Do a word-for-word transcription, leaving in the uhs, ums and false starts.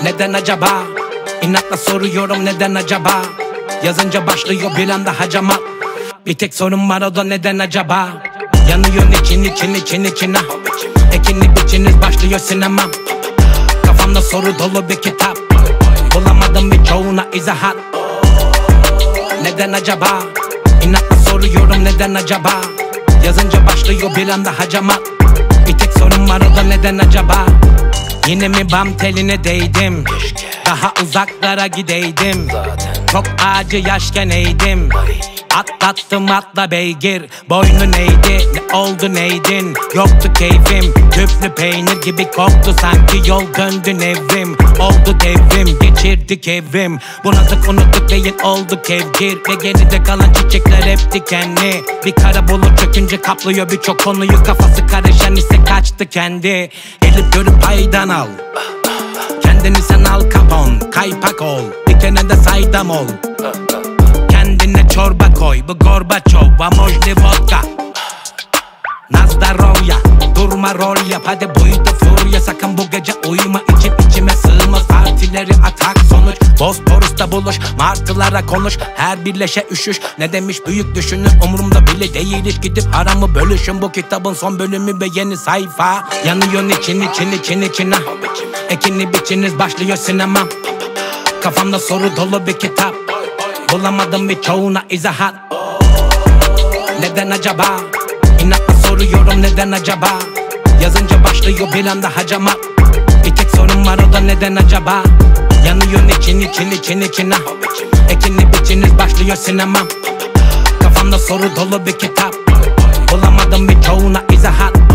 Neden acaba? İnatla soruyorum neden acaba? Yazınca başlıyor bir anda hacamat. Bir tek sorun var, o da neden acaba? Yanıyor için için için içine. Ekini biçiniz başlıyor sinema. Kafamda soru dolu bir kitap. Bulamadım birçoğuna izahat. Neden acaba? İnatla soruyorum neden acaba? Yazınca başlıyor bir anda hacamat. Bir tek sorun var, o da neden acaba? Yine mi bam teline değdim? Daha uzaklara gideydim. Çok acı yaşken eğdim. Atlattım atla beygir. Boynu neydi? Ne oldu neydin? Yoktu keyfim. Tüplü peynir gibi koktu sanki yol döndü nevrim. Oldu devrim, geçirdik evrim. Bunadık unuttuk beyin oldu kevgir. Ve geride kalan çiçekler hep dikenli. Bir kara bulut çökünce kaplıyor birçok konuyu. Kafası karışan ise kaçtı kendi. Gelip görüp paydan al. Kendini sen al kapon. Kaypak ol. Bir kenarda saydam ol. Kendine çorba koy, bu Gorbaçov, Vamojli vodka. Nazdarovya, durma rol yap, hadi buydu furya. Sakın bu gece uyuma, içim içime sığmaz. Partileri atak sonuç, Bosporus'ta buluş. Martılara konuş, her birleşe üşüş. Ne demiş büyük düşünür, umurumda bile değil. Hiç gidip aramı bölüşün, bu kitabın son bölümü ve yeni sayfa. Yanıyor için için için içine. Ekini biçiniz başlıyor sinema. Kafamda soru dolu bir kitap. Bulamadım birçoğuna izahat. Neden acaba? İnatla soruyorum neden acaba? Yazınca başlıyor bir anda hacamat. Bir tek sorun var, o da neden acaba? Yanıyor için için için içine. Ekini biçiniz başlıyor sinema. Kafamda soru dolu bir kitap. Bulamadım birçoğuna izahat.